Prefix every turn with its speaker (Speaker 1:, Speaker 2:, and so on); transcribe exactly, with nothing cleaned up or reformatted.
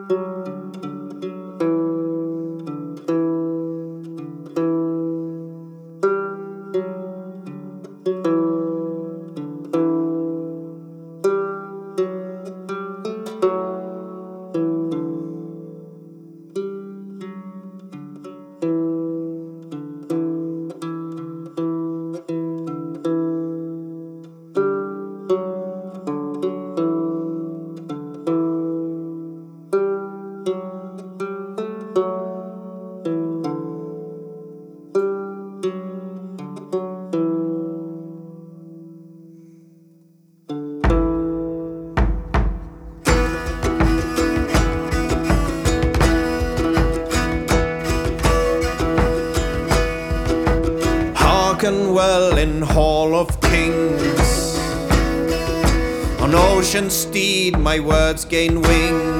Speaker 1: Hearken well in Hall of Kings, on ocean steed my words gain wings.